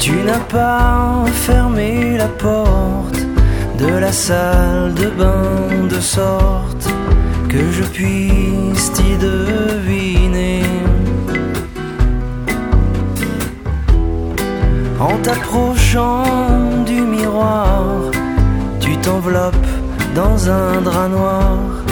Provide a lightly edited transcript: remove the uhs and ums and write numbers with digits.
Tu n'as pas fermé la porte de la salle de bain de sorte que je puisse t'y deviner. En t'approchant du miroir, tu t'enveloppes dans un drap noir